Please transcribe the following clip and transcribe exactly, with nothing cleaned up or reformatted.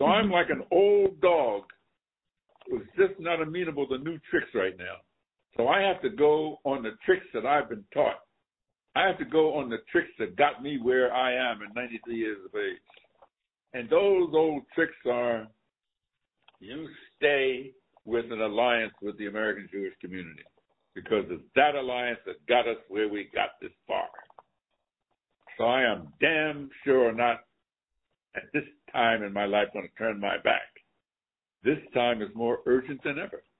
So I'm like an old dog who's just not amenable to new tricks right now. So I have to go on the tricks that I've been taught. I have to go on the tricks that got me where I am at ninety-three years of age. And those old tricks are, you stay with an alliance with the American Jewish community, because it's that alliance that got us where we got this far. So I am damn sure not at this time in my life going to turn my back. This time is more urgent than ever.